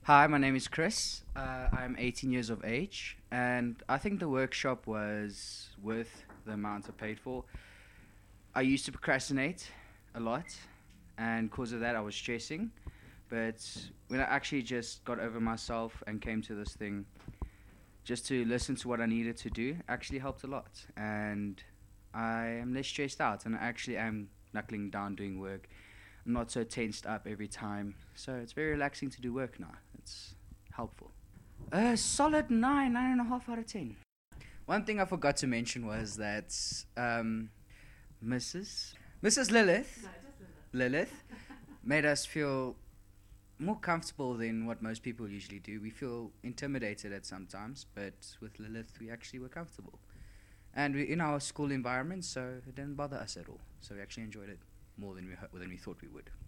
Hi, my name is Chris. I'm 18 years of age, and I think the workshop was worth the amount I paid for. I used to procrastinate a lot, and because of that, I was stressing. But when I actually just got over myself and came to this thing, just to listen to what I needed to do, actually helped a lot. And I am less stressed out, and I actually am knuckling down doing work. I'm not so tensed up every time, so it's very relaxing to do work now. It's helpful. A solid 9.5 out of 10. One thing I forgot to mention was that Mrs. Mrs. Lilith made us feel more comfortable than what most people usually do. We feel intimidated at sometimes, but with Lilith, we actually were comfortable. And we're in our school environment, so it didn't bother us at all. So we actually enjoyed it more than we thought we would.